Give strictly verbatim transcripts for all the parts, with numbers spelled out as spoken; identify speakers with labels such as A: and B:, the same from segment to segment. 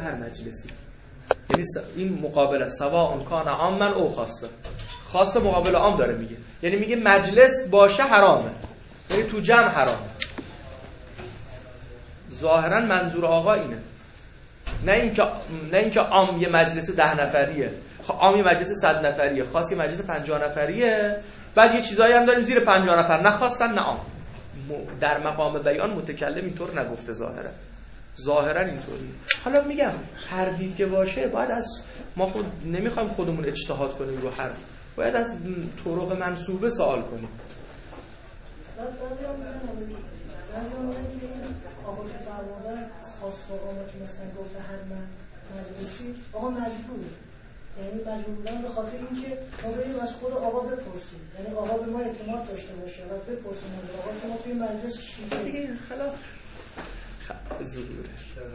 A: هر مجلسی. یعنی این مقابله سواء کان عاما او خاصه، خاصه مقابل عام داره میگه، یعنی میگه مجلس باشه حرامه، یعنی تو جمع حرامه. ظاهرا منظور آقا اینه، نه اینکه نه اینکه عام یه مجلس ده نفریه، عام یه مجلس صد نفریه، خاص یه مجلس پنجاه نفریه، بعد یه چیزایی هم داریم زیر پنجاه نفر نه خواستن نه عام. در مقام بیان متکلم اینطور نگفته، ظاهرا ظاهرا اینطوری. حالا میگم تردید که باشه، باید از ما خود نمیخوایم خودمون اجتهاد کنیم رو حرف، باید از طرق منسوبه سوال کنیم.
B: آقا که فرمودن خاص آقا که مثلا گفته هر من مجلسی آقا مجبوره، یعنی مجبور بودن به خاطر اینکه ما بریم از خود آقا بپرسیم، یعنی آقا به ما اعتماد داشته باشه و بپرسیم از آقا که ما توی مجلس شیعه
A: دیگه خلاف زوره.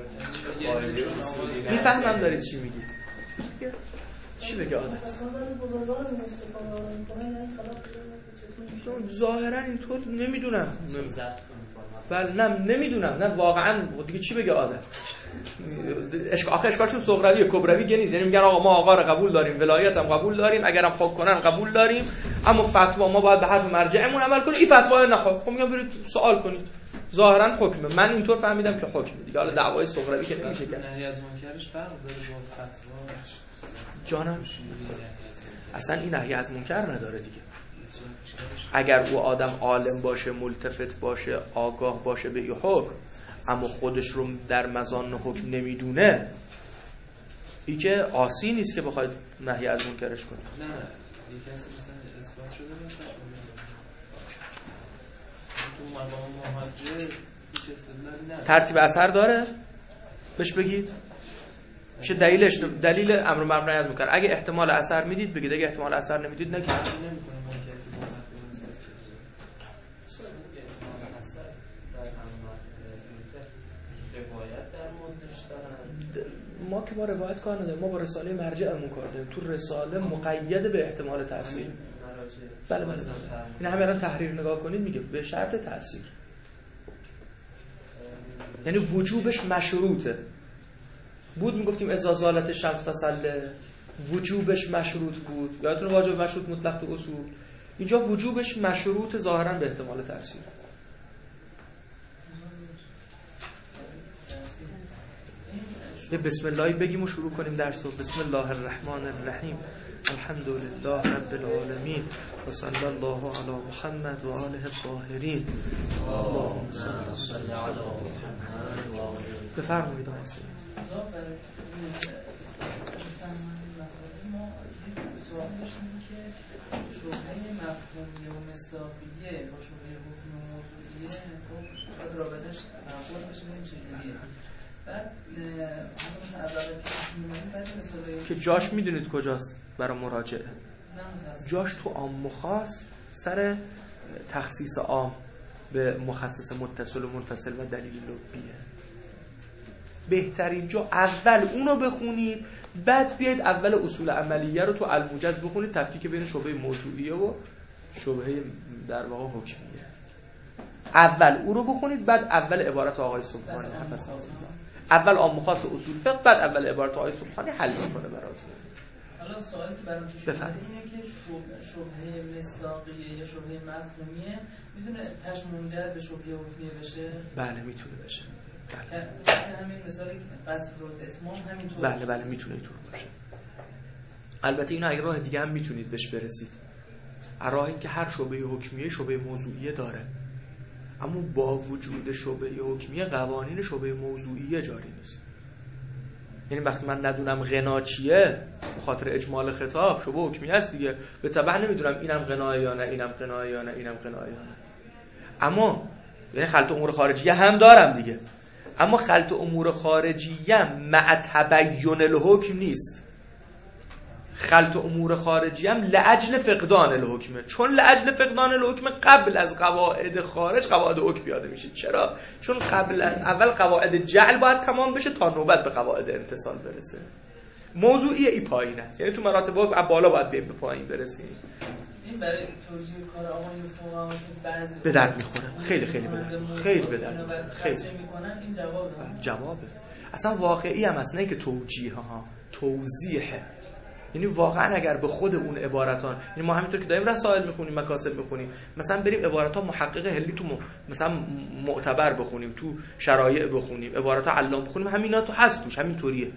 A: میفهمم دارید چی میگید. چی بگه آدم؟
B: اصلا ولی بزرگان این استفاده میکنن، یعنی خلاف
A: ظاهرا اینطور نمیدونم. بله نه نمیدونم، نه واقعا دیگه چی بگه آدم. اشکال آخه اشکالشون صغرویه، کبروی که نیست. یعنی میگن آقا ما آقا رو قبول داریم، ولایت هم قبول داریم، اگرم خوب کنن قبول داریم، اما فتوا ما باید به حرف مرجعمون عمل کنیم. این فتوا نخواد، خب میگم برید سوال کنید. ظاهرا حکمه، من اینطور فهمیدم که حکمه دیگه. حالا دعوای صغروی که نمیشه کرد.
C: نهی از منکرش فرق داره با فتوا
A: جانم. اصلا این نهی از منکر نداره دیگه. اگر او آدم عالم باشه، ملتفت باشه، آگاه باشه به این حکم، اما خودش رو در مزان حکم نمیدونه، این که آسی نیست که بخواید نهی از منکرش کنید.
C: نه یک کسی مثلا اثبات شده باشه تو مقام مهاجر هیچ استدلالی نه،
A: ترتیب اثر داره بهش بگید چه دلیلش، دلیل امر معروف نهی از منکر. اگه احتمال اثر میدید بگید، اگه احتمال اثر نمیدید نگید. ما که با روایت کار نداریم، ما با رساله مرجعمون کار داریم. تو رساله مقید به احتمال تاثیر. بله بله. این همه الان تحریر نگاه کنید میگه به شرط تاثیر، یعنی وجوبش مشروطه. بود میگفتیم اذا زالت شمس فصله، وجوبش مشروط بود. یادتون واجب مشروط مطلق تو اصول، اینجا وجوبش مشروط ظاهرا به احتمال تاثیر. بسم الله بگیم و شروع کنیم درس رو. بسم الله الرحمن الرحیم. الحمد لله رب العالمین و صلی الله علی محمد و آله الطاهرین. اللهم صل علی محمد. بفرمایید آقا.
D: سوال داشتیم که شبهه مفهومی و مصداقیه با شبهه حکمی و موضوعیه خب باید رابطش معقول بشه، ببینیم چجوریه. بعد مثلا اول بعد مثلا
A: که جاش میدونید کجاست برای مراجعه؟ جاش تو عام و خاص سر تخصیص عام به مخصص متصل و منفصل و دلیل لبیه. بهترین جا اول اونو بخونید، بعد بیاید اول اصول عملیه رو تو الموجز بخونید، تفکیک بین شبهه موضوعیه و شبهه در واقع حکمیه. اول اون رو بخونید، بعد اول عبارت آقای سبحانی حفظه اول عام خاص اصول فقه، بعد اول عبارت آقای سبحانی حل میکنه براتون.
D: حالا سوالی که برام پیش اومده اینه که شبهه مصداقیه یا شبهه مفهومیه میتونه تش منجر به شبهه حکمیه بشه؟
A: بله میتونه بشه.
D: بله. همین مثالی قصر رو اتمام همینطور.
A: بله بله میتونه اینطور باشه. البته اینو اگه راه دیگه هم میتونید بهش برسید. راه این که هر شبهه حکمیه شبهه موضوعیه داره، اما با وجود شبهه حکمیه قوانین شبهه موضوعیه جاری نیست. یعنی وقتی من ندونم غنا چیه به خاطر اجمال خطاب، شبهه حکمیه است دیگه، به تبع نمیدونم اینم غنا یا نه، اینم غنا یا نه، اینم غنا یا نه. اما یعنی خلط امور خارجیه هم دارم دیگه، اما خلط امور خارجیه مع تبین الحکم نیست. خلط امور خارجیه هم لاجل فقدان الحکمه، چون لاجل فقدان الحکمه قبل از قواعد خارج قواعد حکم پیاده میشه. چرا؟ چون قبل اول قواعد جعل باید تمام بشه تا نوبت به قواعد انتصال برسه. موضوعی ای پایین است، یعنی تو مراتب حکم بالا باید به پایین برسیم.
D: این برای توضیح کار آقایون فقها که بعضی
A: به درد میخوره، خیلی خیلی به درد، خیلی به درد، خیلی
D: میکنن. این جوابه.
A: جوابه. اصلا واقعی هم هست، نه که توجیه ها، توضیحه. یعنی واقعا اگر به خود اون عبارتان، یعنی ما همینطور که داریم رسائل میخونیم، مکاسب میخونیم، مثلا بریم عبارتان محقق هلی تو م... مثلا معتبر بخونیم، تو شرایع بخونیم، عبارات علام بخونیم، همینا تو هست توش، همینطوریه.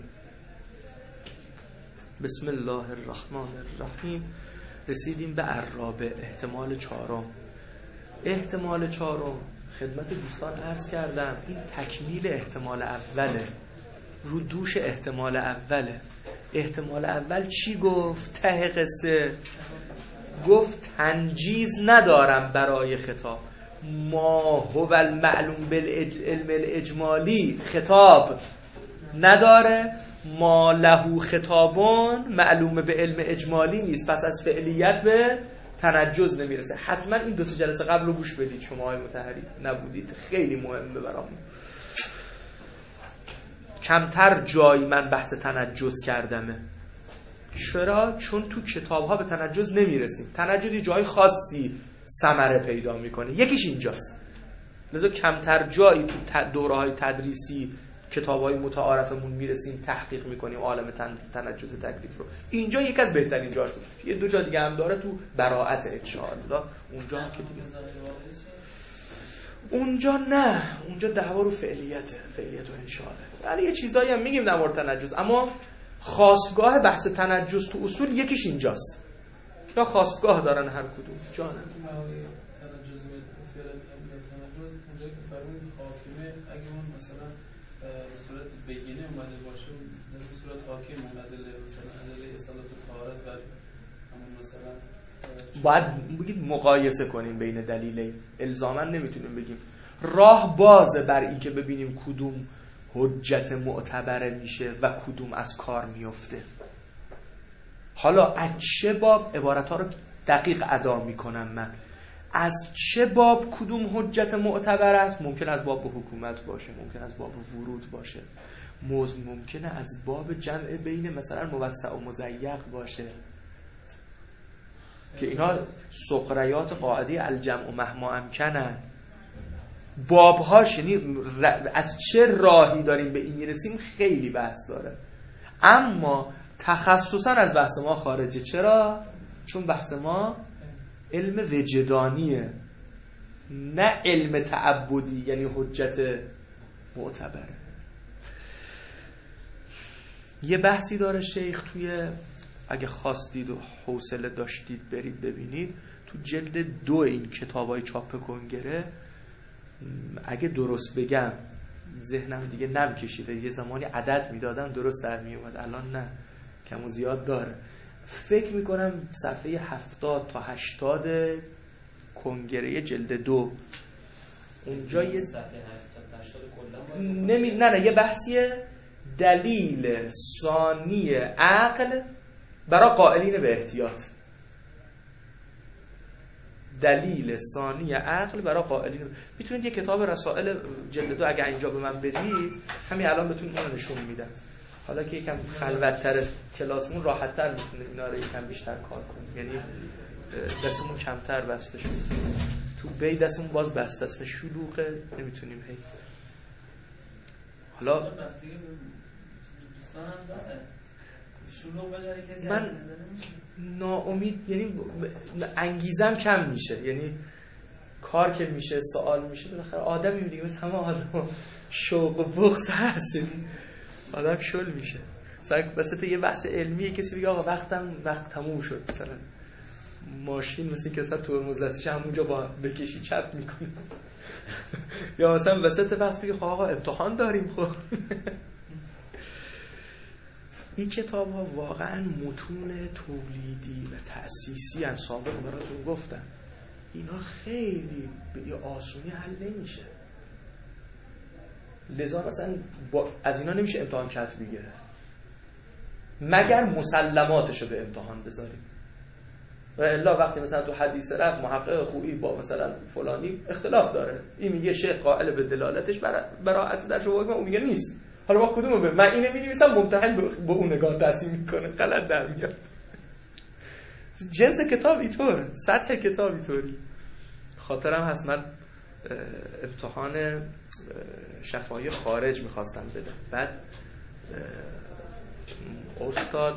A: بسم الله الرحمن الرحیم. رسیدیم به عرابه، احتمال چهارم. احتمال چهارم خدمت دوستان عرض کردم این تکمیل احتمال اوله، رو دوش احتمال اوله. احتمال اول چی گفت؟ ته قصه گفت تنجیز ندارم برای خطاب، ما هو المعلوم بالعلم الاجمالی خطاب نداره، ما له خطابون معلوم به علم اجمالی نیست، پس از فعلیت به تنجز نمیرسه. حتما این دو سه جلسه قبل رو گوش بدید، شما های متحری نبودید، خیلی مهمه برامون. کمتر جایی من بحث تنجز کردمه. چرا؟ چون تو کتاب ها به تنجز نمیرسیم. تنجز یه جای خاصی ثمره پیدا میکنه، یکیش اینجاست. لذا کمتر جایی تو دوره های تدریسی کتاب های متعارفمون میرسیم تحقیق میکنیم عالم تن... تنجز تکلیف رو. اینجا یک از بهترین جاش بود. یه دو جا دیگه هم داره تو براءت انشاءالله. اونجا هم که دیگه اونجا نه، اونجا دعوا رو فعلیته، فعلیت و انشاءالله. ولی یه چیزایی هم میگیم در مورد تنجز، اما خاصگاه بحث تنجز تو اصول یکیش اینجاست. یا خاصگاه دارن هر کدوم. جانم
C: تنجز و تنجز اونجایی که فرمود حاکمه، اگه اون مثلا به صورت بگینه اومده باشه، به صورت حاکم اومده مثلا ادله اصالت و طهارت، و همون مثلا
A: باید بگید مقایسه کنیم بین دلیلین. الزاما نمیتونیم بگیم. راه بازه بر این که ببینیم کدوم حجت معتبره میشه و کدوم از کار میفته. حالا از چه باب عبارت ها رو دقیق ادا میکنم من، از چه باب کدوم حجت معتبر است؟ ممکن از باب حکومت باشه، ممکن از باب ورود باشه، ممکنه از باب جمع بین مثلا موسع و مضیق باشه، که اینا سقریات قاعده الجمع و مهما امکنن. بابهاش، یعنی از چه راهی داریم به این میرسیم خیلی بحث داره، اما تخصصا از بحث ما خارجه. چرا؟ چون بحث ما علم وجدانیه، نه علم تعبدی، یعنی حجت معتبره. یه بحثی داره شیخ توی، اگه خواستید و حوصله داشتید برید ببینید، تو جلد دو این کتابای چاپ کنگره، اگه درست بگم ذهنم دیگه نم کشیده، یه زمانی عدد میدادم درست در میومد، الان نه، کم و زیاد داره. فکر میکنم صفحه هفتاد تا هشتاد کنگره جلد دو، اونجا یه صفحه هفتاد تا هشتاد نمی... نه نه یه بحثیه، دلیل ثانی عقل برای قائلین به احتیاط. دلیل ثانی عقل برای قائلین. میتونید یه کتاب رسائل جلد دو اگه اینجا به من بدید، همین الان بهتون اون نشون میدم. حالا که یکم خلوت‌تر کلاسمون راحت‌تر میتونه اینا رو یکم بیشتر کار کنیم، یعنی دستمون کمتر بسته شد. تو بی دستمون باز بسته است، شلوغه، نمیتونیم هی. حالا من ناامید، یعنی انگیزم کم میشه، یعنی کار که میشه، سوال میشه، بالاخره آدمی دیگه مثل همه آدم شوق و بغض هست، آدم شل میشه. مثلا وسط یه بحث علمی کسی بگه آقا وقتم وقت تموم شد، مثلا ماشین مثل که اصلا ترمز دستش همونجا با بکشی چپ میکنه یا مثلا وسط بحث بگه خب آقا امتحان داریم. خب این کتاب ها واقعا متون تولیدی و تأسیسی ان، سابق براتون گفتم اینا خیلی به یه آسونی حل نمیشه. لذا مثلا با از اینا نمیشه امتحان کتبی گرفت مگر مسلماتشو به امتحان بذاریم. و الا وقتی مثلا تو حدیث رفت محقق خویی با مثلا فلانی اختلاف داره، این میگه شیخ قائل به دلالتش براءت در شبهه، اون میگه نیست، حالا با کدومو به من اینو می‌نویسم، ممتحن به اون نگاه تصحیح میکنه، غلط در میاد. جنس کتاب اینطور، سطح کتاب اینطوری. خاطرم هست من امتحان شفاهی خارج میخواستم بدم. بعد استاد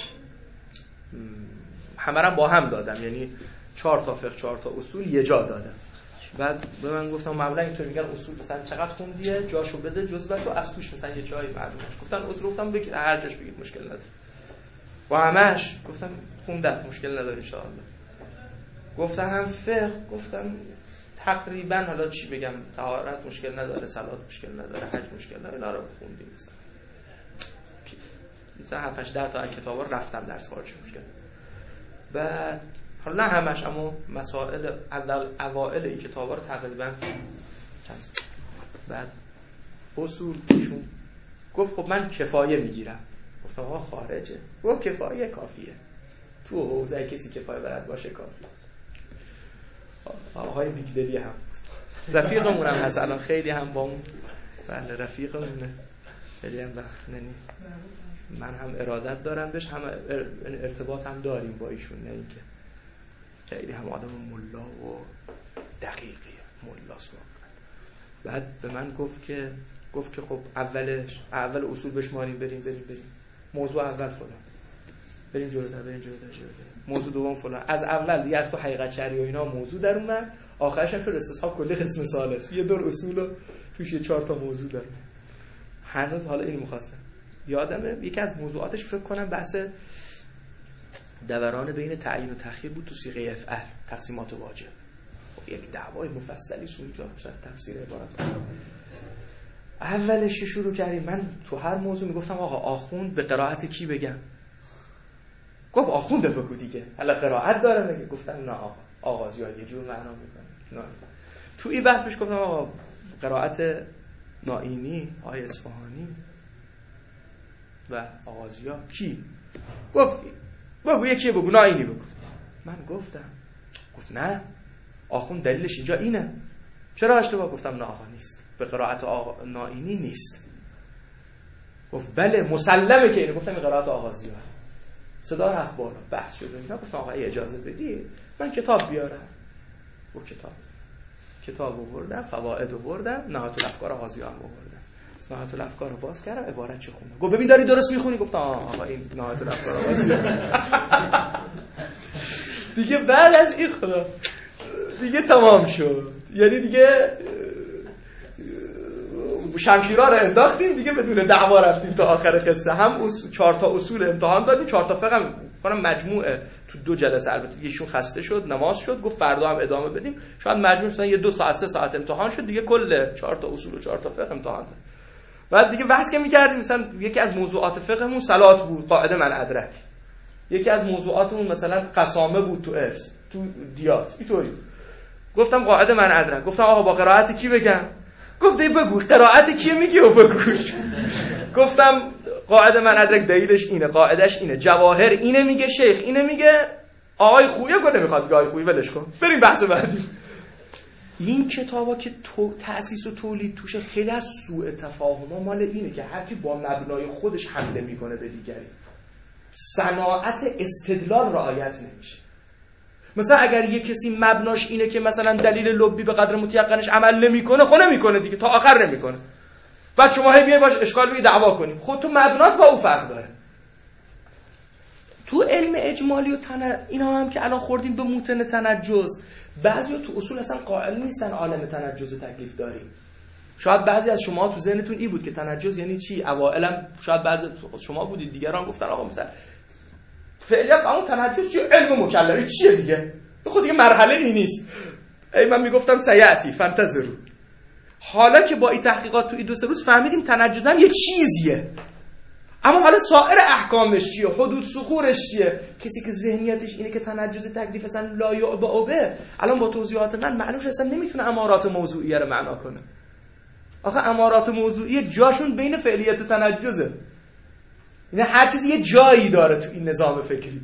A: همه را با هم دادم، یعنی چهار تا فقه چهار تا اصول یه جا دادم. بعد به من گفتم معمولا اینطور میگن اصول مثلا چقدر خوندیه جاشو بده جزوتو از توش مثلا یه جایی معلومش. گفتن اصول گفتم بگید هر جاش بگید مشکل نداره. با همش گفتم خوندم مشکل نداره ان شاء الله. گفتم هم فقه گفتم تقریبا حالا چی بگم طهارت مشکل نداره، صلات مشکل نداره، حج مشکل نداره، اینا رو خوندیم مثلا. مثلا هفت هشت تا کتابا رفتم درس خارجی مشکل. بعد حالا نه همش اما مسائل اول اوائل این کتابا رو تقریبا چند. بعد اصول ایشون گفت خب من کفایه میگیرم. گفتم آقا خارجه. گفت کفایه کافیه. تو حوزه کسی کفایه بلد باشه کافیه. آقای بیگدلی هم رفیقمون هم هست الان، خیلی هم با اون بله رفیقمونه، خیلی هم وقت ننی من هم ارادت دارم بهش، هم ارتباط هم داریم با ایشون، نه اینکه خیلی هم آدم ملا و دقیقیه، ملاست واقعا. بعد به من گفت که گفت که خب اولش اول اصول بشماریم بریم بریم بریم موضوع اول فلان، بریم جلوتر بریم جلوتر جلوتر موضوع دوم فلان. از اول دیگه از تو حقیقت شرعی و اینا موضوع در اومد، آخرش هم شد استصحاب کلی قسم ثالث، یه دور اصول و توش یه چهار تا موضوع داره. هنوز حالا اینو می‌خواستم یادمه یکی از موضوعاتش فکر کنم بحث دوران بین تعیین و تخییر بود تو صیغه افعل، تقسیمات واجب. یک دعوای مفصلی اونجا مثلا تفسیر عبارت. اولش شروع کردیم من تو هر موضوع میگفتم آقا آخوند به قرائت کی بگم؟ گفت آخونده بگو دیگه، حالا قرائت داره میگه. گفتم نه آقا آغاز یا یه جور معنا میکنه. نه تو این بحث بهش گفتم آقا قرائت نائینی، آیه اصفهانی و آغازیا کی؟ گفت بگو یکی بگو، نائینی بگو. من گفتم گفت نه آخوند دلیلش اینجا اینه. چرا اشتباه؟ گفتم نه آقا نیست، به قرائت آقا نائینی نیست. گفت بله مسلمه که اینه. گفتم این قرائت آغازیا. صدا رفت بالا، بحث شد اینا. گفتم آقا اجازه بدی من کتاب بیارم. و کتاب کتاب آوردم، فواید آوردم، نهایت الافکار آغازیا هم آوردم. نهایت الافکار رو باز کردم، عبارت چه خونه. گفت ببین داری درست میخونی. گفتم آقا این نهایت الافکار آغازیا. دیگه بعد از این خدا دیگه تمام شد. یعنی دیگه شمشیرها رو انداختیم دیگه بدون دعوا رفتیم تا آخر قصه. هم اصول چهار تا اصول امتحان دادیم، چهار تا فقه هم کنم مجموعه تو دو جلسه. البته دیگه ایشون خسته شد، نماز شد، گفت فردا هم ادامه بدیم. شاید مجموع مثلا یه دو ساعت سه ساعت امتحان شد دیگه، کل چهار تا اصول و چهار تا فقه امتحان داد. بعد دیگه بحث که می‌کردیم مثلا یکی از موضوعات فقهمون صلات بود، قاعده من ادرک. یکی از موضوعاتمون مثلا قسامه بود تو ارث، تو دیات. اینطوری گفتم قاعده من ادرک. گفتم آقا با قرائت کی بگم؟ گفت دی بگو قرائت کی میگی و بگو. گفتم قاعده من ادرک دلیلش اینه، قاعدش اینه، جواهر اینه میگه، شیخ اینه میگه، آقای خویه گفت نمیخواد آقای خویی ولش کن، بریم بحث بعدی. این کتابا که تو تأسیس و تولید توش خیلی از سوء تفاهم‌ها مال اینه که هر کی با مبنای خودش حمله میکنه به دیگری، صناعت استدلال رعایت نمیشه. مثلا اگر یه کسی مبناش اینه که مثلا دلیل لبی به قدر متیقنش عمل نمیکنه، خب نمیکنه دیگه، تا آخر نمیکنه. بعد شما هی بیاین باش اشکال بگید دعوا کنیم. خود تو مبنات با او فرق داره. تو علم اجمالی و تن اینا هم که الان خوردیم به موتن تنجز، بعضیا تو اصول اصلا قائل نیستن عالم تنجز تکلیف داریم. شاید بعضی از شما تو ذهنتون این بود که تنجز یعنی چی؟ اوائلم شاید بعضی شما بودید، دیگران گفتن آقا مثلا فعلیت اون تنجز چیه؟ علم مکلفی چیه دیگه؟ خود دیگه مرحله ای نیست. ای من میگفتم سیاتی فانتظرو. حالا که با این تحقیقات تو این دو سه روز فهمیدیم تنجز هم یه چیزیه. اما حالا سایر احکامش چیه؟ حدود سقورش چیه؟ کسی که ذهنیتش اینه که تنجز تکلیف اصلا لا یعبأ به، الان با توضیحات من معلوم شد اصلا نمیتونه امارات موضوعیه رو معنا کنه. آخه امارات موضوعیه جاشون بین فعلیت و تنجزه. یعنی هر چیزی یه جایی داره تو این نظام فکری.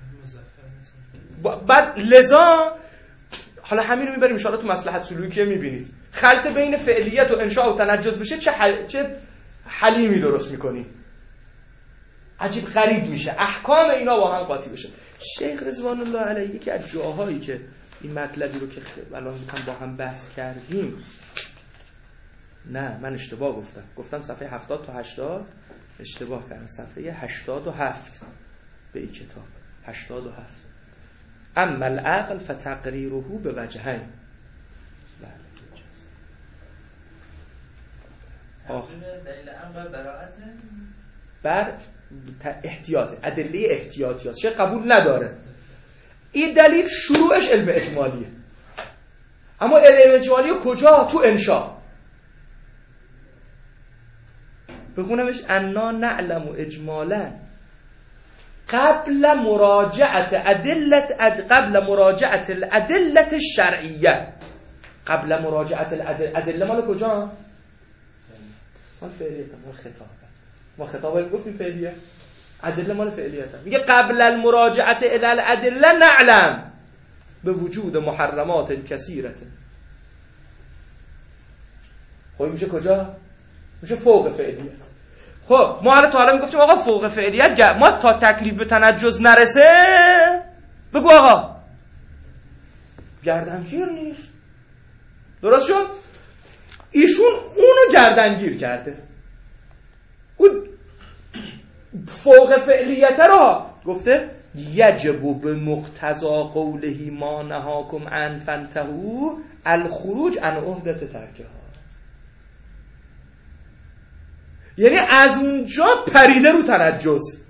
A: بعد لذا حالا همین رو میبریم ان شاء الله تو مصلحت سلوکیه میبینید خلط بین فعلیت و انشاء و تنجز بشه چه حل... چه حلیمی درست میکنی، عجیب غریب میشه، احکام اینا با هم قاطی بشه. شیخ رضوان الله علیه یکی از جاهایی که این مطلبی رو که الان میخوام با هم بحث کردیم نه من اشتباه گفتم گفتم صفحه هفتاد تا هشتاد، اشتباه کردم، صفحه هشتاد و هفت به این کتاب هشتاد و هفت. اما العقل فتقریره به وجهین.
D: دلیل عقل براءت
A: بر احتیاط، ادله احتیاطیات چه قبول نداره. این دلیل شروعش علم اجمالیه، اما علم اجمالی کجا؟ تو انشاء. بخونمش انا نعلم اجمالا قبل مراجعت ادله قبل مراجعت الادله الشرعیه. قبل مراجعت الادله مال کجا؟ مال فعلیه، مال خطاب. ما خطابه میگفتیم فعلیه، ادله مال فعلیه. میگه قبل المراجعت الى الادله نعلم به وجود محرمات کثیره. خب میشه کجا؟ میشه فوق فعلیه. خب ما حالا تا حالا میگفتیم آقا فوق فعلیت ما تا تکلیف به تنجز نرسه بگو آقا گردنگیر نیست. درست شد؟ ایشون اونو گردنگیر کرده، اون فوق فعلیت رو گفته یجب به مقتضا قوله ما نهاکم عن فانتهوا الخروج عن عهدة ترکها. یعنی از اونجا پریده رو تنجز.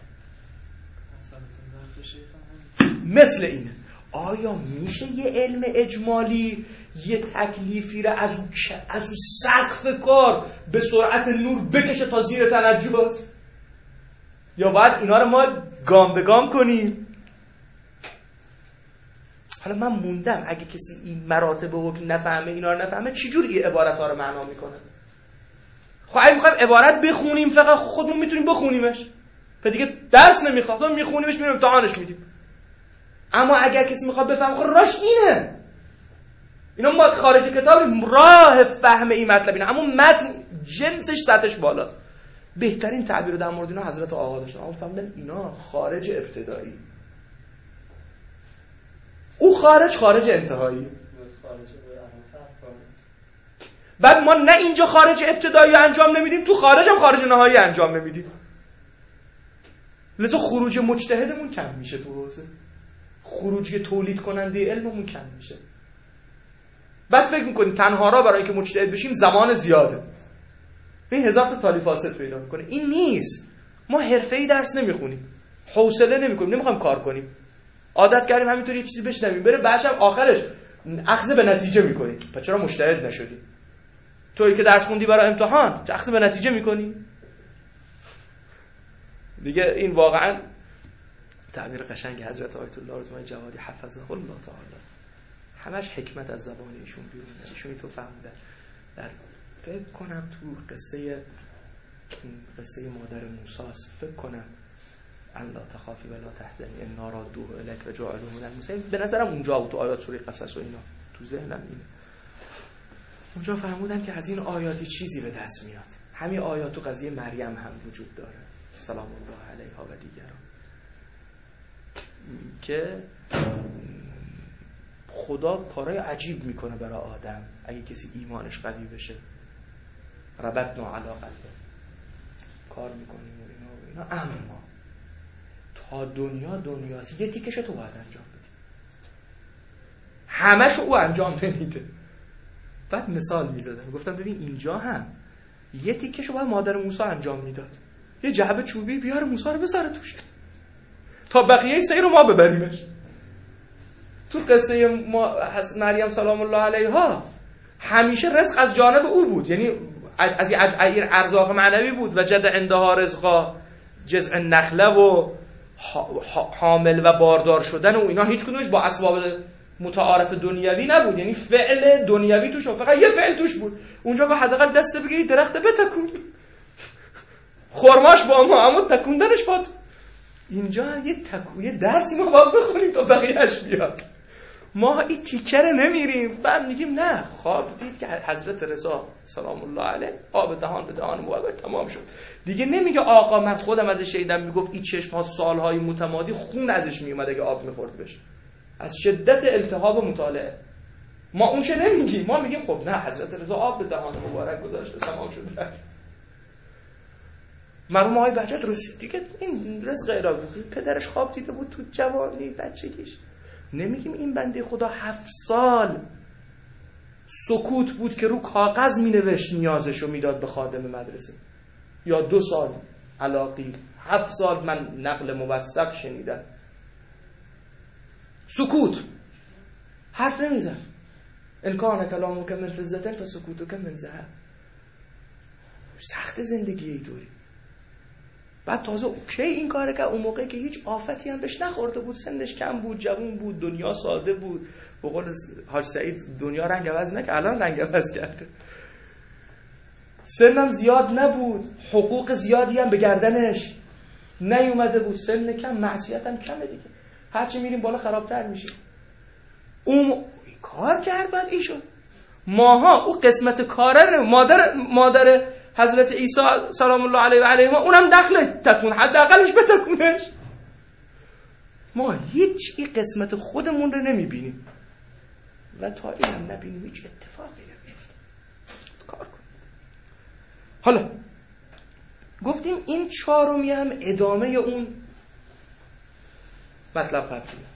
A: مثل اینه آیا میشه یه علم اجمالی یه تکلیفی رو از اون از اون سقف کار به سرعت نور بکشه تا زیر تنجز؟ یا باید اینا رو ما گام به گام کنیم؟ حالا من موندم اگه کسی این مراتب حکم نفهمه، اینا رو نفهمه، چجور این عبارت ها رو معنا میکنه؟ خب اگه میخوایم عبارت بخونیم فقط خودمون میتونیم بخونیمش، پس دیگه درس نمیخواد، ما میخونیمش میریم امتحانش میدیم. اما اگر کسی میخواد بفهمه، خب راش اینه. اینا ما خارج کتاب راه فهم این مطلب اینه، اما متن جنسش سطحش بالاست. بهترین تعبیر در مورد اینا حضرت آقا داشتن. آقا فهمیدن اینا خارج ابتدایی، او خارج خارج انتهایی. بعد ما نه اینجا خارج ابتدایی انجام نمیدیم، تو خارج هم خارج نهایی انجام نمیدیم. لذا خروج مجتهدمون کم میشه تو حوزه، خروجی تولید کننده علممون کم میشه. بعد فکر میکنیم تنها را برای که مجتهد بشیم زمان زیاده، به هزار تا تالیف فاسد پیدا میکنه. این نیست. ما حرفه‌ای درس نمیخونیم، حوصله نمیکنیم، نمیخوایم کار کنیم، عادت کردیم همینطوری یه چیزی بشنویم بره، بعدش هم آخرش اخذ به نتیجه میکنیم. پس چرا مجتهد نشدی؟ تویی که درس خوندی برای امتحان اخذ به نتیجه میکنی دیگه. این واقعا تعبیر قشنگ حضرت آیت الله رضوان جوادی حفظه الله تعالی، همش حکمت از زبان ایشون بیرون میاد. ایشون تو فهمیدن. در فکر کنم تو قصه قصه مادر موسی است، فکر کنم الله تخافی ولا تحزنی انا رادوه الیک و جاعلوه من المرسلین. به نظرم اونجا بود تو آیات سوره قصص و اینا، تو ذهنم اینه. اونجا فهمودن که از این آیاتی چیزی به دست میاد. همین آیات تو قضیه مریم هم وجود داره سلام الله علیها و دیگران، که خدا کارهای عجیب میکنه برای آدم اگه کسی ایمانش قوی بشه. ربطنا علی قلبه، کار میکنیم و اینا و اینا، اما تا دنیا دنیاست، یه تیکش تو باید انجام بدی، همشو او انجام نمیده. بعد مثال میزدم، گفتم ببین اینجا هم یه تیکشو باید مادر موسی انجام میداد، یه جعبه چوبی بیاره موسی رو بذاره توش تا بقیه سیر رو ما ببریمش. تو قصه ما مریم سلام الله علیها همیشه رزق از جانب او بود، یعنی از این ارزاق معنوی بود. و جد عندها رزقا جزء نخله و حامل و باردار شدن و اینا هیچ کدومش با اسباب متعارف دنیوی نبود، یعنی فعل دنیوی توش بود، فقط یه فعل توش بود. اونجا با حداقل دسته بگیری درخت بتکون، خرماش با ما، اما تکوندنش با. اینجا یه تکو یه درسی ما باید بخونیم تا بقیه‌اش بیاد. ما این تیکره نمیریم، بعد میگیم نه خواب دید که حضرت رضا سلام الله علیه آب دهان به دهان مبارک تمام شد. دیگه نمیگه آقا من خودم ازش شنیدم میگفت این چشم ها سالهای متمادی خون ازش میومد اگه آب میخورد بشه، از شدت التهاب مطالعه. ما اون که نمیگیم، ما میگیم خب نه حضرت رضا آب به دهان مبارک گذاشته تمام شد. مرحوم آقای بهجت رسید دیگه، این رزق الهی بود، پدرش خواب دیده بود تو جوانی بچگیش. نمیگیم این بنده خدا هفت سال سکوت بود که رو کاغذ مینوشت نیازشو میداد به خادم مدرسه، یا دو سال علاقی، هفت سال من نقل موثق شنیدم سکوت، حرف نمیزن. ان کان کلامک من فضة فسکوتک من ذهب. سخت زندگی ایطوری. بعد تازه کی این کاره که اون موقعی که هیچ آفتی هم بهش نخورده بود، سنش کم بود، جوون بود، دنیا ساده بود. به قول حاج سعید دنیا رنگ عوض نکرد، الان رنگ عوض کرده. سنم زیاد نبود، حقوق زیادی هم به گردنش نیومده بود، سن کم، معصیت هم کمه دیگه، هرچی میریم بالا خرابتر میشه. اون کار کرد بعد ایشون ماها او قسمت کاره، مادر مادر حضرت عیسی سلام الله علیه و علیه ما اونم دخل تکون، حداقلش بتکونش. ما هیچ ای قسمت خودمون رو نمیبینیم و تا اینم نبینیم هیچ اتفاقی نمیفته. کار کن. حالا گفتیم این چهارمی هم ادامه اون مطلب قبلیه.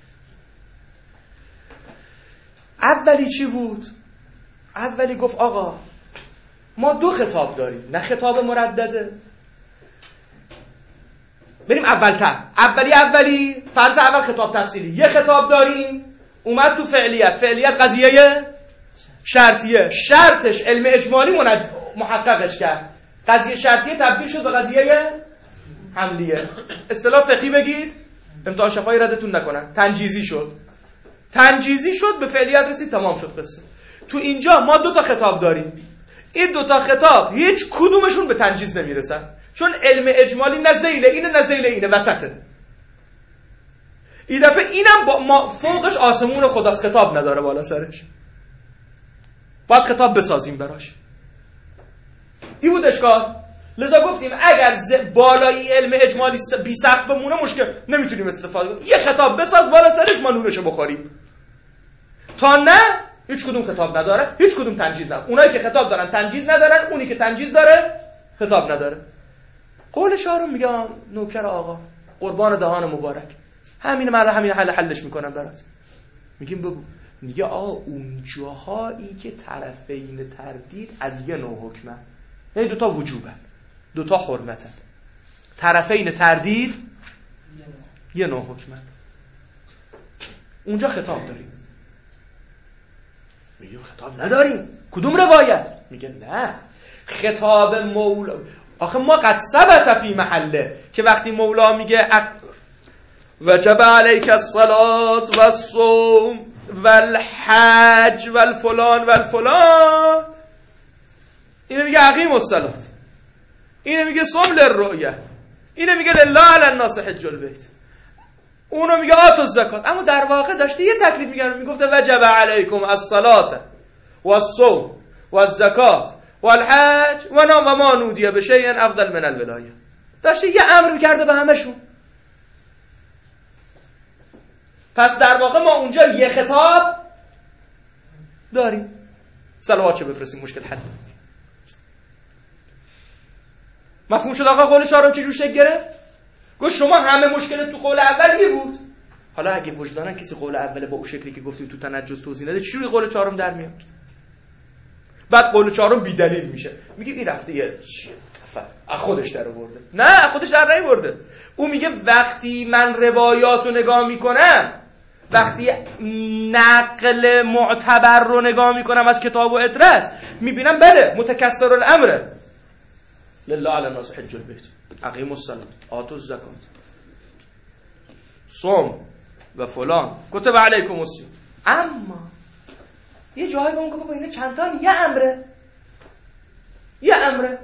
A: اولی چی بود؟ اولی گفت آقا ما دو خطاب داریم، نه خطاب مردده. بریم اولتر، اولی اولی فرض اول خطاب تفصیلی. یه خطاب داریم اومد تو فعلیت، فعلیت قضیه شرطیه، شرطش علم اجمالی محققش کرد، قضیه شرطیه تبدیل شد به قضیه حملیه. اصطلاح فقهی بگید امتحان شفایی ردتون نکنن، تنجیزی شد. تنجیزی شد به فعلیت رسید، تمام شد قصه. تو اینجا ما دو تا خطاب داریم، این دو تا خطاب هیچ کدومشون به تنجیز نمیرسن، چون علم اجمالی نه ذیل اینه نه ذیل اینه، وسطه. این دفعه اینم با ما فوقش آسمون خداست، خطاب نداره بالا سرش، باید خطاب بسازیم براش. این بود اشکال. لذا گفتیم اگر بالایی علم اجمالی بی سقف بمونه مشکل، نمیتونیم استفاده کنیم. یه خطاب بساز بالا سرش ما نورشو بخوریم. تا نه هیچ کدوم خطاب نداره، هیچ کدوم تنجیز نداره. اونایی که خطاب دارن تنجیز ندارن، اونی که تنجیز داره خطاب نداره. قول چهارم میگم نوکر آقا قربان دهان مبارک، همین مرد همین حل حلش میکنم برات. میگیم بگو. میگه آقا اون جاهایی که طرفین تردید از یه نوع حکمه، یعنی دوتا وجوبه، دوتا حرمته، طرفین تردید یه نوع حکمه، اونجا خطاب داریم. میگه خطاب نداریم. کدوم روایت؟ میگه نه خطاب مولا. آخه ما قد ثبت فی محله که وقتی مولا میگه وجب علیک الصلاة و الصوم و الحج و الفلان و الفلان، اینه میگه اقیم الصلاة، اینه میگه صم للرؤیه، اینه میگه لله علی الناس حج البیت، اونو میگه آتوا الزکات. اما در واقع داشته یه تکلیف میگه، میگفته وجب علیکم الصلاة و الصوم و الزکات و الحج و نام و ما نودیه به شیء افضل من الولایه. داشته یه امر میکرده به همشون. پس در واقع ما اونجا یه خطاب داریم. صلوات چه بفرستیم مشکل حل. مفهوم شد آقا قول چهارم چجور شکل گرفت؟ گفت شما همه مشکل تو قول اول یه بود. حالا اگه وجدانن کسی قول اوله با اون شکلی که گفتی تو تنجز توضیح نده، چجوری قول چهارم در میاد؟ بعد قول چهارم بی دلیل میشه. میگه این رفته یه از خودش در آورده. نه خودش در نیاورده. او میگه وقتی من روایات رو نگاه میکنم، وقتی نقل معتبر رو نگاه میکنم از کتاب و اطرت، میبینم بله متکثر الامره لله علی الناس حج البیت، اقیموا الصلاة، آتوا الزکات، صوم و فلان، کتب علیکم الصیام. اما یه جایی به اون گفت با اینه چند تا یه امره، یه امره.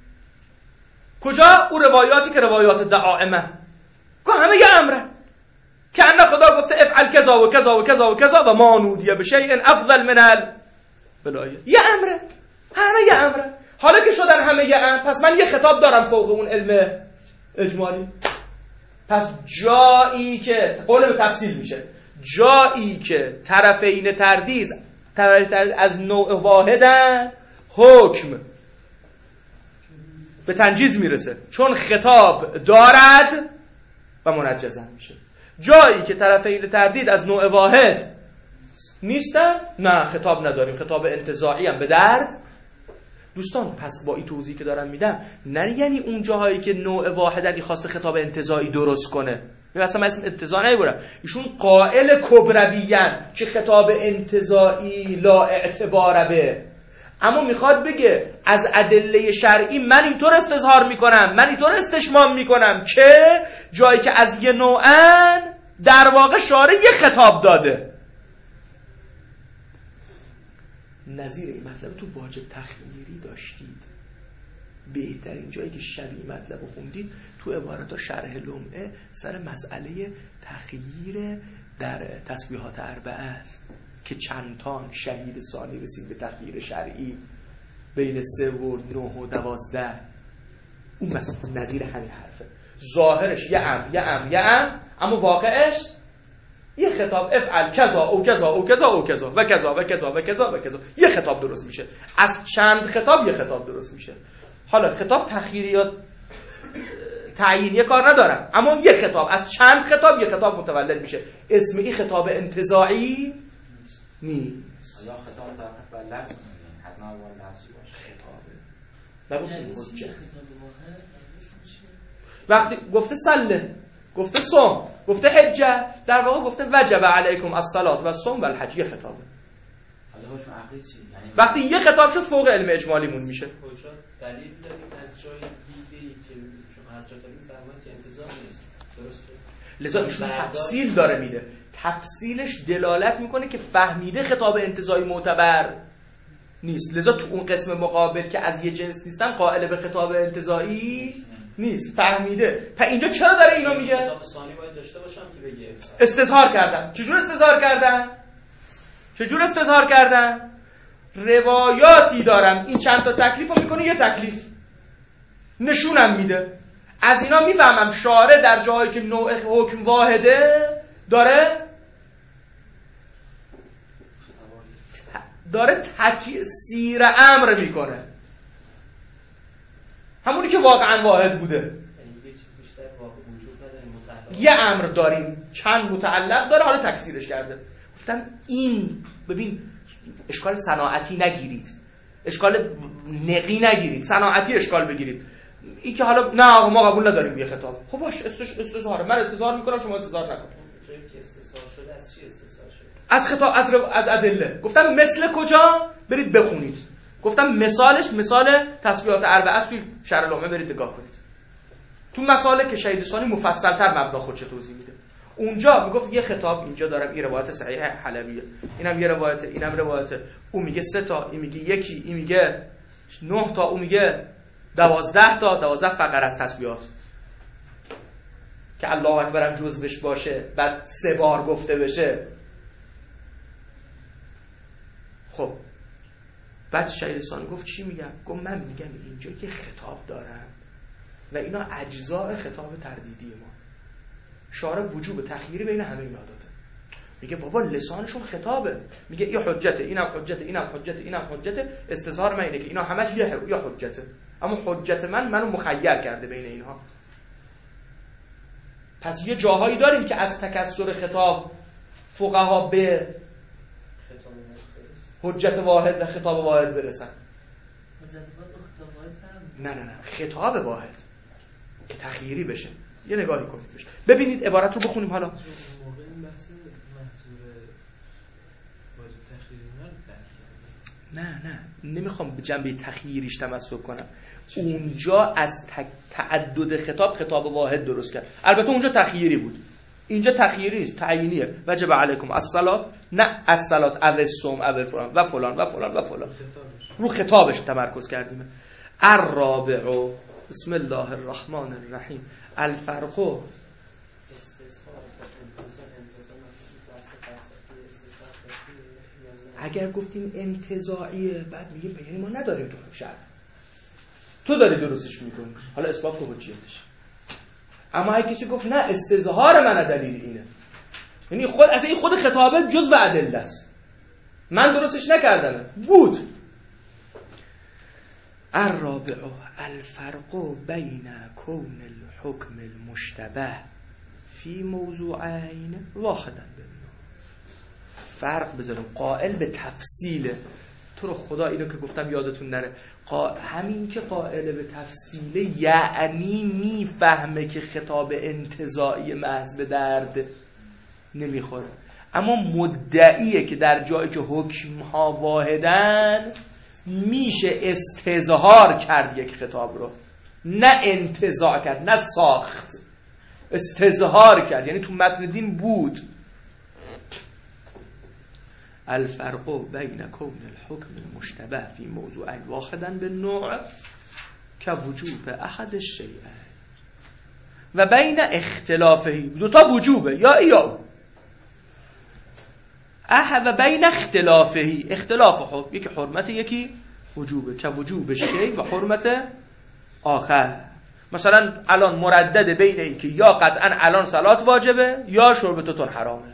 A: کجا؟ او روایاتی که روایات دعائمه که همه یه امره، که ان خدا گفته افعل کذا و کذا و کذا و کذا و ما نودیه به شیء افضل من الولایه. یه امره، همه یه امره. حالا که شدن همه یه امر، پس من یه خطاب دارم فوق اون علم اجمالی. پس جایی که قول به تفصیل میشه، جایی که طرفین تردید از نوع واحدن حکم به تنجیز میرسه، چون خطاب دارد و منجزن میشه. جایی که طرفین تردید از نوع واحد نیستن، نه خطاب نداریم، خطاب انتزاعی هم به درد. دوستان پس با این توضیحی که دارم میدم نه یعنی اون جاهایی که نوع واحدی خواسته خطاب انتزاعی درست کنه، مثلا من اسم انتزاع نمیبرم، ایشون قائل کبرویان که خطاب انتزاعی لا اعتبار به، اما میخواد بگه از ادله شرعی من اینطور استظهار میکنم، من اینطور استشمام میکنم که جایی که از یه نوعن در واقع شارع یه خطاب داده. نظیر این مطلب تو واجب تخییری داشتید. بهترین جایی که شبیه مطلب خوندید تو عبارت شرح لمعه سر مسئله تخییر در تسبیحات اربعه است که چندتان شهید ثانی رسید به تخییر شرعی بین سه و نه و دوازده. اون مثلا نظیر همین حرفه، ظاهرش یه ام یه ام یه ام، اما واقعش یه خطاب افعل کذا او کذا او کذا او کذا و کذا و کذا و کذا و کذا، یه خطاب درست میشه. از چند خطاب یه خطاب درست میشه. حالا خطاب تخییری یا تعیینی کار ندارم، اما یه خطاب از چند خطاب یه خطاب متولد میشه. اسم این خطاب انتزاعی نیست.
E: یا خطاب در بلد حتما اول لفظی باشه خطابه.
A: نگفتیم وقتی گفته سله، گفته صوم، گفته حجه، در واقع گفته وجب علیکم الصلاة و الصوم و الحج، یه خطابه.
E: حالا حکم عقلی چی؟ یعنی
A: وقتی یه خطاب شد فوق علم اجمالی مون میشه.
F: کجا دلیل دارید از جای دیگه‌ای که شما حضرت علی فرمودید که انتزاع نیست، درسته؟
A: لذا ایشون تفصیل داره میده. تفصیلش دلالت میکنه که فهمیده خطاب انتزاعی معتبر نیست. لذا تو اون قسم مقابل که از یه جنس نیستن قائل به خطاب انتزاعی نیست، فهمیده. پس اینجا چرا داره اینو میگه؟
F: خطاب ثانی باید داشته باشم که بگه
A: استظهار کردن. چجور استظهار کردن؟ چجور استظهار کردن؟ روایاتی دارم این چند تا تکلیفو میکنه یه تکلیف نشونم میده. از اینا میفهمم شارع در جایی که نوع حکم واحده داره داره تکثیر امر میکنه، همونی که واقعا واحد بوده. یه امر داریم چند متعلق داره، حالا تکثیرش کرده. گفتم این ببین اشکال صناعتی نگیرید، اشکال نقی نگیرید، صناعتی اشکال بگیرید. این که حالا نه ما قبول نداریم یه خطاب، خب باش استظهار، من استظهار میکنم شما استظهار نکن.
F: جایی که استظهار شده از چی استظهار شده؟
A: از خطاب، از از ادله. گفتم مثل کجا؟ برید بخونید. گفتم مثالش مثال تسبیحات اربعه است، توی شرح لمعه برید نگاه کنید. تو مسائل که شهید ثانی مفصل‌تر مبنا خودش توضیح میده. اونجا میگفت یه خطاب اینجا دارم، این روایت صحیح حلبیه، اینم یه روایت، اینم روایت، اون میگه سه تا، این میگه یکی، این میگه نه تا، اون میگه دوازده تا، دوازده فقره از تسبیحات که الله اکبر هم جزوش باشه، بعد سه بار گفته بشه. خب بعد شهید ثانی گفت چی میگم؟ گفت من میگم اینجا یه خطاب دارم و اینا اجزاء خطاب تردیدی ما. شارع وجوب تخییری بین همه اینا داده. میگه بابا لسانشون خطابه، میگه این حجته، اینم حجته، اینم حجته، اینم حجته. استظهار من اینه که اینا همش یه یا حجته، اما حجت من منو مخیر کرده بین اینها. پس یه جاهایی داریم که از تکثر خطاب فقها به حجت واحد و خطاب واحد برسن.
D: حجت واحد و خطاب واحد
A: نه نه نه خطاب واحد که تخییری بشه. یه نگاهی کنید بشه. ببینید عبارت رو بخونیم حالا.
C: موقع این بحث محصول واجب تخییری
A: نه نه نمیخوام به جنبه تخییریش تمسک کنم. اونجا از تعدد خطاب خطاب واحد درست کرد. البته اونجا تخییری بود، اینجا تخییری نیست، تعیینیه. وجب علیکم الصلاة، نه الصلاة او الصوم او فلان و فلان و فلان و فلان. رو خطابش تمرکز کردیم. الرابع بسم الله الرحمن الرحیم الفرق. اگر گفتیم انتزاعیه بعد میگه یعنی ما نداریم تو شرع، تو داری درستش میکنی، حالا اثبات کن حجیتش. اما اگه کسی گفت نه استظهار من دلیل اینه، یعنی خود اصلا این خود خطابه جزء ادله است، من درستش نکردم، بود. الرابع الفرق بین کون الحکم المشتبه فی موضوعین واحدا بالنوع. فرق بذاریم. قائل به تفصیل، تو رو خدا اینو که گفتم یادتون نره، قا... همین که قائل به تفصیل یعنی میفهمه که خطاب انتزاعی محض به درد نمیخوره، اما مدعیه که در جایی که حکمها واحدن میشه استظهار کرد یک خطاب رو، نه انتزاع کرد، نه ساخت، استظهار کرد، یعنی تو متن دین بود. الفرق بین کون الحکم المشتبه فی موضوع واحدا بالنوع که وجوب احد الشیئین و بین اختلافه، دو تا وجوبه، یا ای یا او، اح و بین اختلافه، اختلاف حکم، یکی حرمت یکی وجوبه، که وجوب شی و حرمت آخر. مثلا الان مردد بین این که یا قطعا الان صلات واجبه یا شربتتون حرامه،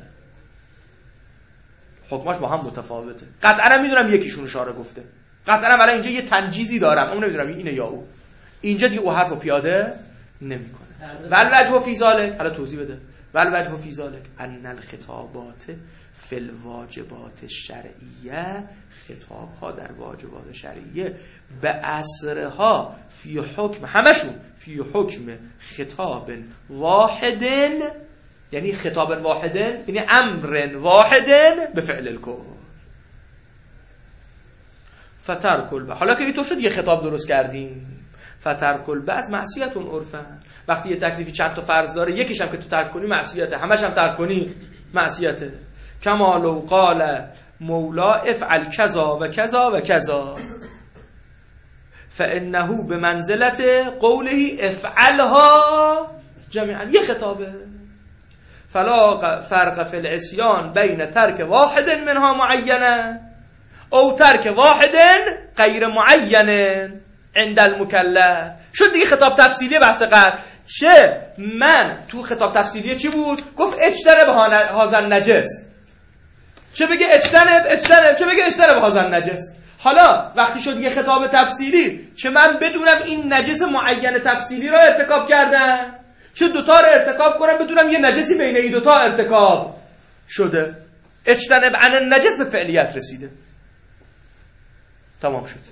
A: حکماش با هم متفاوته. قطعا میدونم یکیشون اشاره گفته، قطعا ولی اینجا یه تنجیزی دارم، اون نمیدونم اینه یا او، اینجا دیگه او حرفو پیاده نمیکنه. ول وجه فی ذلک، حالا توضیح بده. ول وجه فی ذلک ان الخطابات فی الواجبات الشرعیه، خطاب ها در واجبات شرعیه به اثرها فی حکم، همشون فی حکم خطاب واحد، یعنی خطاب واحد یعنی امر واحد به فعل الکل. فترک البعض، حالا که اینطور شد یه خطاب درست کردیم، فترک البعض معصیت عرفا، وقتی یه تکلیفی چند تا فرض داره یکیش هم که تو ترک کنی معصیته، همش هم ترک کنی معصیته. کما لو قال مولا افعل کذا و کذا و کذا فانه بمنزلت قوله افعلها جميعا، یه خطابه. فلا فرق فی العصیان بین ترک واحد منها معینه او ترک واحد غیر معین عند المکلف. شد دیگه خطاب تفصیلی بحث قبل. چه من تو خطاب تفصیلی چی بود؟ گفت اجتنب هذا النجس، چه بگه اجتنب اجتنب، چه بگه اجتنب هذا النجس. حالا وقتی شد یه خطاب تفصیلی، چه من بدونم این نجس معین تفصیلی را ارتکاب کردم، چه دوتا رو ارتکاب کنم بدونم یه نجسی بین این دوتا ارتکاب شده. اجتنب عن النجس به فعلیت رسیده، تمام شد.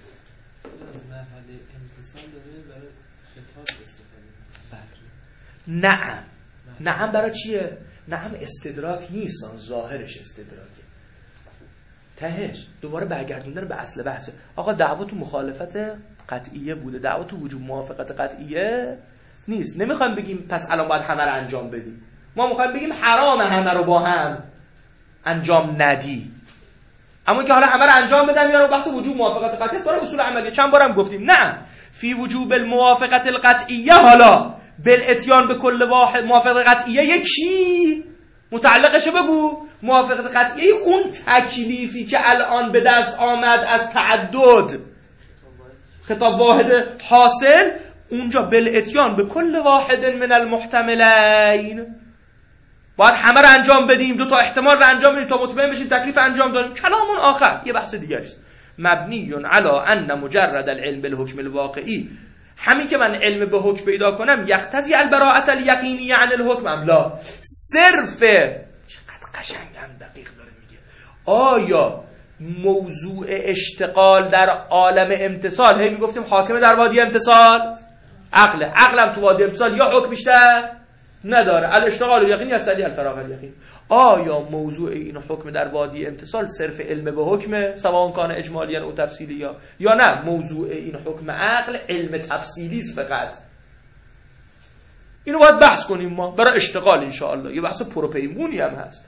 A: نعم نعم برای چیه؟ نعم استدراک نیست، ظاهرش استدراکه، تهش دوباره برگردوندن به اصل بحثه. آقا دعوا تو مخالفت قطعیه بوده، دعوا تو وجوب موافقت قطعیه نیست. نمیخوایم بگیم پس الان باید همه رو انجام بدیم، ما میخوایم بگیم حرام همه رو با هم انجام ندی، اما که حالا همه رو انجام بدم یا بحث وجوب موافقت قطعیه برای اصول عملیه چند بارم گفتیم. نه، فی وجوب الموافقت القطعیه، حالا بالاتیان به کل واحد موافقت قطعیه یکی متعلقشه بگو. موافقت قطعیه اون تکلیفی که الان به دست آمد از تعدد خطاب واحد حاصل، اونجا بالاتیان به کل واحد من المحتملین، باید همه رو انجام بدیم، دو تا احتمال رو انجام بدیم تا مطمئن بشیم تکلیف انجام دادیم. کلامون آخر یه بحث دیگه است. مبنی علی ان مجرد العلم بالحکم الواقعی، همین که من علم به حکم پیدا کنم یقتضی البراءة الیقینیه عن الحکم ام لا، صرف چقدر قشنگم دقیق داره میگه، آیا موضوع اشتغال در عالم امتصال، هی میگفتیم حاکم در وادی امتصال عقل، عقلم تو وادی امتصال یا حکم بیشتر نداره، الاشتغال الیقینی از سلی الفراغ الیقین. آیا موضوع این حکم در وادی امتصال صرف علم به حکم سواء کان اجمالی او تفصیلی یا یا نه موضوع این حکم عقل علم تفصیلی است فقط؟ اینو باید بحث کنیم ما برای اشتغال ان شاء الله، یه بحث پروپیمونی هم هست.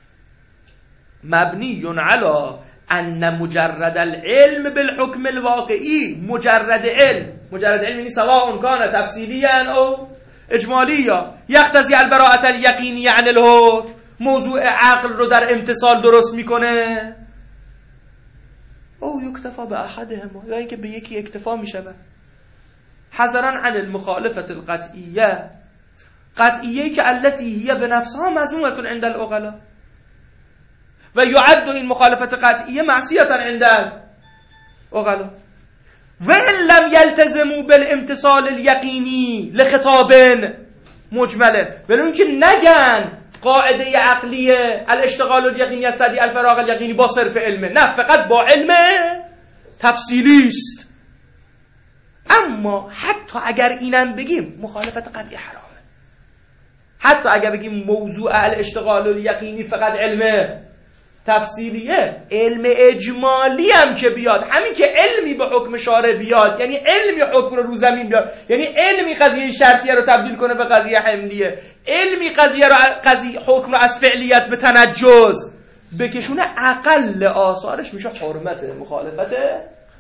A: مبنی علی ان مجرد العلم بالحکم الواقعی، مجرد علم، مجرد علم یعنی سواء کان تفصیلیا او اجمالیا، یقتضی البراءة الیقینیه عن الحکم، موضوع عقل رو در امتصال درست میکنه. او یکتفا به احدهما، یا اینکه به یکی اکتفا میشود. حذرا عن المخالفت القطعیه، قطعیه‌ای که التي هي به نفسها مذمومه عند العقلاء، و یعد این مخالفت قطعیه معصیتا عند العقلا و ان لم یلتزموا بالامتصال الیقینی لخطاب مجمل، ولی اینکه نگن قاعده عقلیه الاشتغال الیقینی یستدعی الفراغ الیقینی با صرف علمه، نه فقط با علم تفصیلی است. اما حتی اگر اینم بگیم مخالفت قطعی حرامه، حتی اگر بگیم موضوع الاشتغال الیقینی فقط علم تفصیلیه، علم اجمالی هم که بیاد، همین که علمی به حکم شارع بیاد، یعنی علمی حکم رو رو زمین بیاد، یعنی علمی قضیه شرطیه رو تبدیل کنه به قضیه حملیه، علمی قضیه رو قضیه حکم رو از فعلیت به تنجز بکشونه، اقل آثارش میشه حرمت مخالفت قطعی.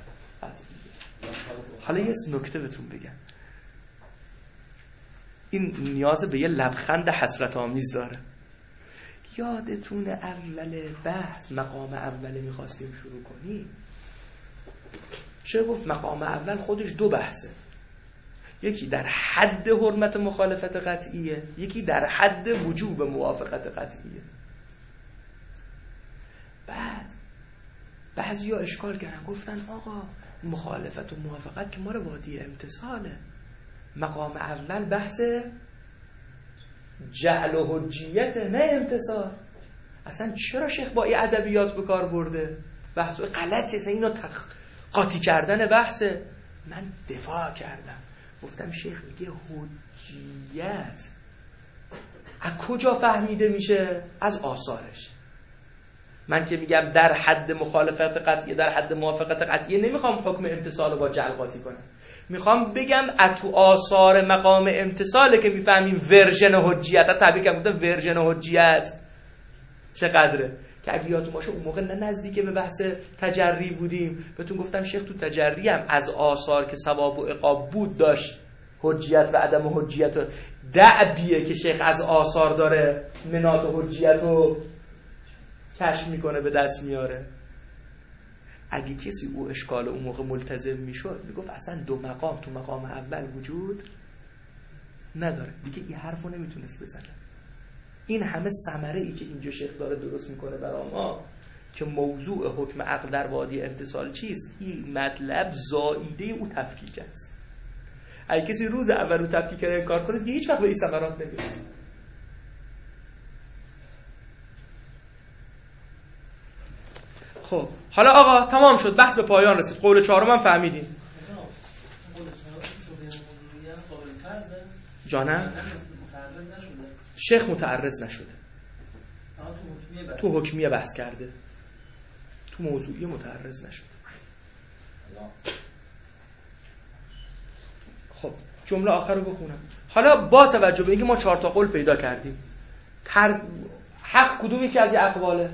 A: حالا یه نکته بهتون بگم، این نیاز به یه لبخند حسرت آمیز داره. یادتون اول بحث مقام اول میخواستیم شروع کنیم، چه گفت مقام اول خودش دو بحثه، یکی در حد حرمت مخالفت قطعیه، یکی در حد وجوب موافقت قطعیه. بعد بعضیا اشکال کردن، گفتن آقا مخالفت و موافقت که ما رو وادی امتصاله، مقام اول بحث جعل و حجیت نه امتصال. اصلا چرا شیخ با این ادبیات به کار برده؟ بحث غلطه، اصلا اینو تخ... قاطی کردن بحثه. من دفاع کردم، گفتم شیخ میگه حجیت از کجا فهمیده میشه؟ از آثارش. من که میگم در حد مخالفت قطعیه، در حد موافقت قطعیه، نمیخوام حکم امتصال رو با جعل قاطی کنم، میخوام بگم از تو آثار مقام امتصاله که میفهمیم ورژن حجیت. تا تعبیر کردم گفتم ورژن حجیت چقدره، که اگه یادتون باشه اون موقع نه نزدیک به بحث تجری بودیم، بهتون گفتم شیخ تو تجری هم از آثار که ثواب و عقاب بود داشت حجیت و عدم حجیت، دعبیه که شیخ از آثار داره منات و حجیت رو کشف میکنه به دست میاره. اگه کسی او اشکال اون موقع ملتزم میشد میگفت اصلا دو مقام تو مقام اول وجود نداره، دیگه این حرفو نمیتونست بزنه. این همه ثمره ای که اینجا شیخ داره درست میکنه برای ما که موضوع حکم عقل در وادی امتصال چیست، این مطلب زائیده او تفکیک است. اگه کسی روز اول رو تفکیک کنه کار کنه دیگه هیچ وقت به این ثمرات نمیرسه. خب حالا آقا تمام شد، بحث به پایان رسید، قول چهارم هم فهمیدیم. جانم شیخ متعرض نشده، تو حکمیه بحث کرده، تو موضوعی متعرض نشده. خب جمله آخر رو بخونم. حالا با توجه به اینکه ما چهار تا قول پیدا کردیم، تر... حق کدومی که از این اقواله؟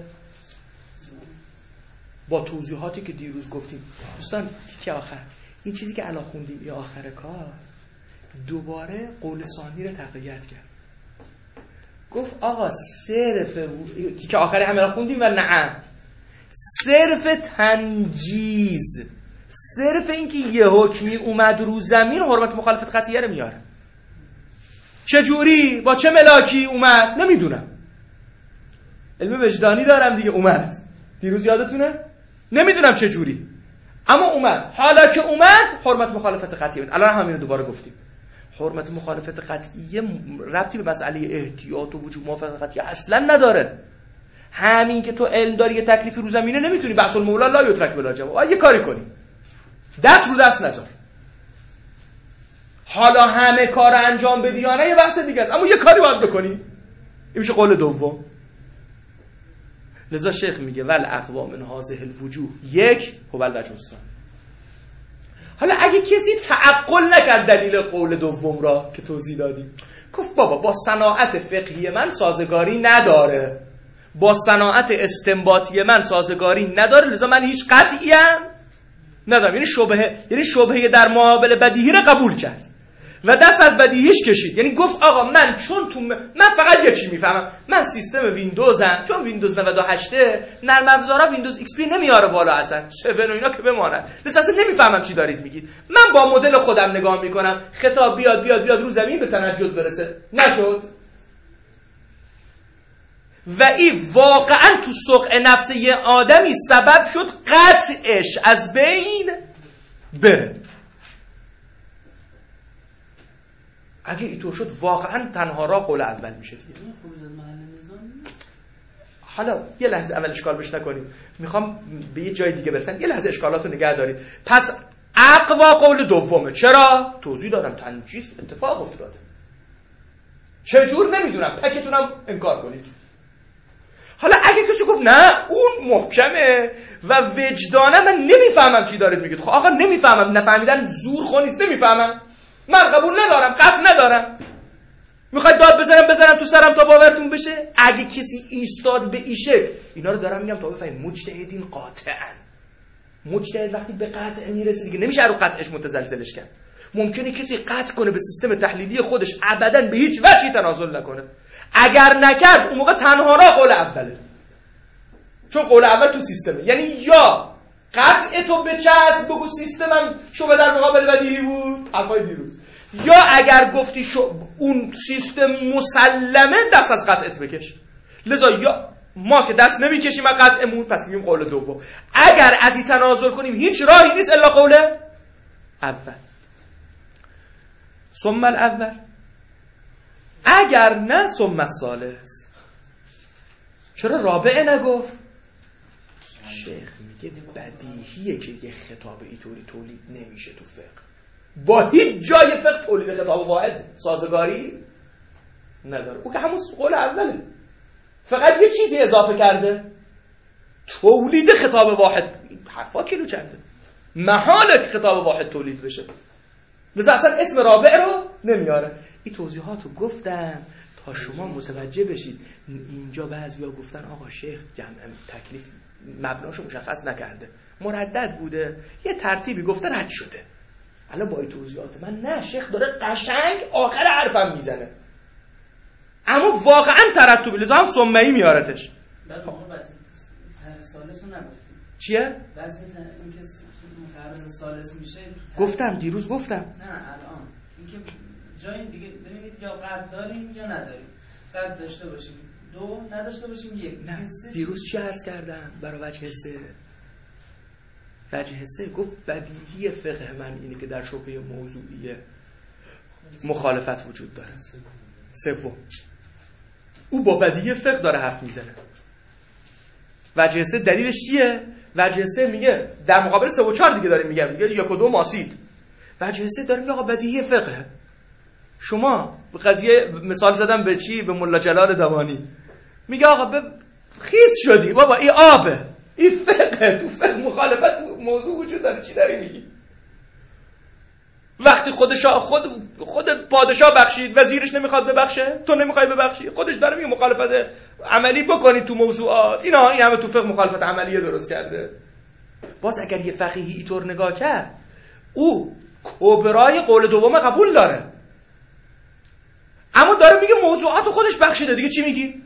A: با توضیحاتی که دیروز گفتیم. دوستان تیکه آخر، این چیزی که الان خوندیم یا آخر کار، دوباره قول ثانی رو تقویت کرد. گفت آقا صرف و... تیکه آخری همه را خوندیم و نعم صرف تنجیز، صرف اینکه یه حکمی اومد رو زمین حرمت مخالفت قطعیه رو میاره. چجوری؟ با چه ملاکی اومد؟ نمیدونم، علم وجدانی دارم دیگه. اومد دیروز یادتونه؟ نمیدونم چه جوری، اما اومد. حالا که اومد حرمت مخالفت قطعیه. الان همین رو دوباره گفتیم. حرمت مخالفت قطعیه ربطی به مسئله احتیاط و وجوب موافقت قطعیه اصلا نداره. همین که تو علم داری یه تکلیفی رو زمینه، نمیتونی بحث المولا لا یترک بلا جواب، یه کاری کنی، دست رو دست نذار. حالا همه کار انجام بدی یا نه یه بحث دیگه است، اما یه کاری باید بکنی. این میشه قول دوم. لذا شیخ میگه ول اقوام من هذه الوجوه یک هو الوجه الثانی. حالا اگه کسی تعقل نکرد دلیل قول دوم را که توضیح دادیم، گفت بابا با صناعت فقهی من سازگاری نداره، با صناعت استنباطی من سازگاری نداره، لذا من هیچ قطعی هم ندارم. یعنی شبهه، یعنی شبهه در مقابل بدیهی را قبول کرد و دست از بدیهیش کشید. یعنی گفت آقا من چون تو م... من فقط یه چی میفهمم، من سیستم ویندوزم، چون ویندوز نود و هشت نرم افزارا ویندوز ایکس پی نمیاره بالا، اصلا هفت و اینا که بماند، لذا اصلا نمیفهمم چی دارید میگید. من با مدل خودم نگاه میکنم، خطاب بیاد بیاد بیاد رو زمین به تنجز برسه، نشد. و این واقعا تو سقع نفس یه آدمی سبب شد قطعش از بین بره. اگه اینطور شد واقعا تنها راه قول اول میشه دیگه. حالا یه لحظه اول اشکال بش نکنیم، میخوام به یه جای دیگه برسم، یه لحظه اشکالاتو نگه دارید. پس اقوا قول دومه. چرا؟ توضیح دادم تنجیس اتفاق افتاده. چجور نمیدونم، پکتونم انکار کنید. حالا اگه کسی گفت نه اون محکمه و وجدانه من نمیفهمم چی دارید میگید، خب آقا نمیفهمم، نفهمیدن زور خو نیست، نمیفهمم، من قبول ندارم، قطع ندارم، میخواید داد بزنم بزنم تو سرم تا باورتون بشه. اگه کسی ایستاد به این شکل، اینا رو دارم میگم تا بفهمید مجتهدین قاطعن. مجتهد وقتی به قطع میرسه دیگه نمیشه رو قطعش متزلزلش کرد. ممکنه کسی قطع کنه به سیستم تحلیلی خودش، ابداً به هیچ وجهی تنازل نکنه. اگر نکرد اون موقع تنها راه قول اوله، چون قول اول تو سیستمه. یعنی یا قطع تو به چسب بگو سیستمم شبه در مقابل بدیهی بود، حرفای دیروز، یا اگر گفتی شو اون سیستم مسلمه دست از قطعت بکش. لذا یا ما که دست نمیکشیم از قطعمون پس میگیم قول دوم. اگر از این تنازل کنیم هیچ راهی نیست الا قول اول. ثم الاول، اگر نه ثم الثالث. چرا رابعه نگفت؟ شیخ میگه بدیهیه که یه خطاب اینطوری تولید نمیشه تو فقه. با هیچ جای فقه تولید خطاب واحد سازگاری نداره. او که همون قول اوله، فقط یه چیزی اضافه کرده، تولید خطاب واحد. حرفا کیلو چنده، محاله خطاب واحد تولید بشه، لذا اصلا اسم رابع رو نمیاره. این توضیحات رو گفتم تا شما متوجه بشید. اینجا بعضیا گفتن آقا شیخ جمع تکلیف مبناشو مشخص نکرده، مردد بوده، یه ترتیبی گفته رد شده. الان با این توضیحات من نه، شیخ داره قشنگ آخر حرفم میزنه، اما واقعا ترتبی، لذا هم سمه‌ای میارتش.
D: بعد ما بعد سالس رو نگفتیم
A: چیه؟
D: بعضی این که متعرض سالس میشه
A: گفتم دیروز گفتم.
D: نه الان اینکه جای دیگه ببینید یا قد داریم یا نداریم. قد داشته باشیم دو، نداشته باشیم یک.
A: نه دیروز چی عرض کردم برای وجه سه؟ وجه سه گفت بدیهی فقه من اینه که در شبهه موضوعیه مخالفت وجود داره. سوم او با بدیهی فقه داره حرف میزنه. وجه سه دلیلش چیه؟ وجه سه میگه در مقابل سه و چهار دیگه داریم میگم، میگه یک و دو ماسید. وجه سه داره میگه آقا بدیهی فقه. شما به قضیه مثال زدم به چی؟ به ملا جلال دوانی. میگه آقا به خیس شدی بابا، این آبه، این فقه. تو فقه مخالفت تو موضوع وجود داره، چی داری میگی؟ وقتی خودش خود خود پادشاه بخشید، وزیرش نمیخواد ببخشه، تو نمیخوای ببخشی، خودش داره میگه مخالفت عملی بکنید تو موضوعات. اینا این همه تو فقه مخالفت عملی درست کرده. باز اگر یه فقیهی اینطور نگاه کرد، او کبرای قول دوم قبول داره، اما داره میگه موضوعات خودش بخشیده، دیگه چی میگی؟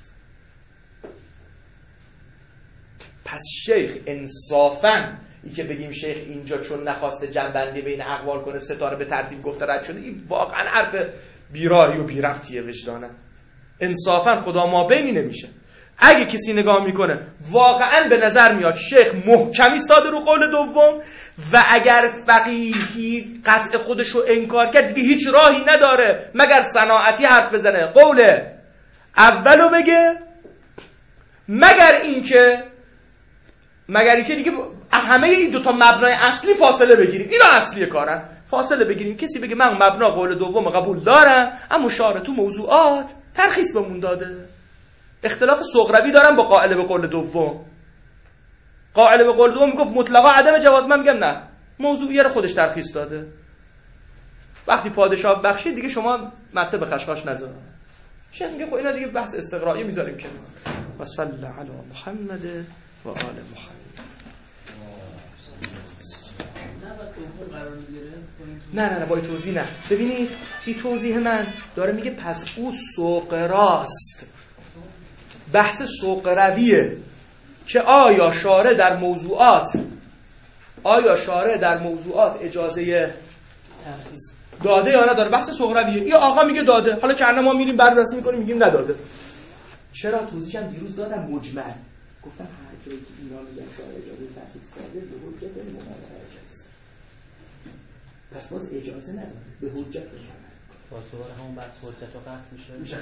A: پس شیخ انصافاً ای که بگیم شیخ اینجا چون نخواسته جنبندی بین اقوال کنه ستاره به ترتیب گفته رد شده، این واقعا حرف بیراری و بیربطیه وجدانه. انصافاً خدا ما بینی نمیشه. اگه کسی نگاه میکنه واقعا به نظر میاد شیخ محکمی ایستاده رو قول دوم، و اگر فقیهی قطع خودش رو انکار کرد دیگه هیچ راهی نداره مگر صناعتی حرف بزنه، قول اولو بگه، مگر اینکه مگر اینکه دیگه همه این دو تا مبنای اصلی فاصله بگیریم. اینا اصلی کارن، فاصله بگیریم. کسی بگه من مبنا قول دوم قبول دارم، اما شارع تو موضوعات ترخیص بمون داده. اختلاف صغروی دارم با قائل به قول دوم. قائل به قول دوم میگفت مطلقا عدم جواز، من میگم نه، موضوعیه رو خودش ترخیص داده. وقتی پادشاه بخشید دیگه شما مته به خشخاش نذار. شیخ میگه خب اینا دیگه بحث استقرایی میذاریم کنار. و صلی علی محمد و آل محمد. نه نه نه با این توضیح نه. ببینید این توضیح من داره میگه پس او سوقراست. بحث سوقرویه که آیا شارع در موضوعات آیا شارع در موضوعات اجازه ترخیص داده یا نداره. بحث سوقرویه. این آقا میگه داده، حالا که ما میریم برداشت میکنیم میگیم نداده. چرا توضیحم دیروز دادم مجمل گفتم هر جایی که اینا میگن شاعر اجازه تخصیص کرده به حجت ممانعه اجازه، پس باز اجازه نداره به حجت بشن
F: باز دوباره همون بحث حجت و قصد میشه
A: میشه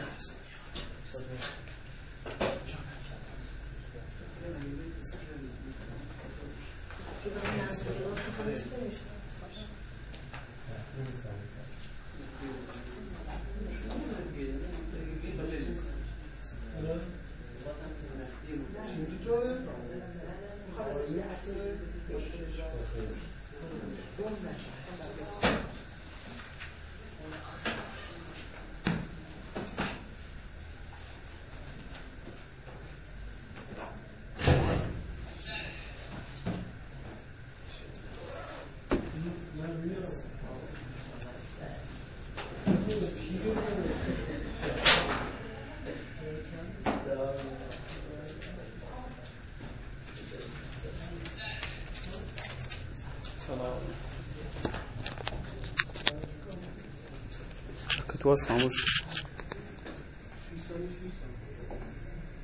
G: که تو از خاموش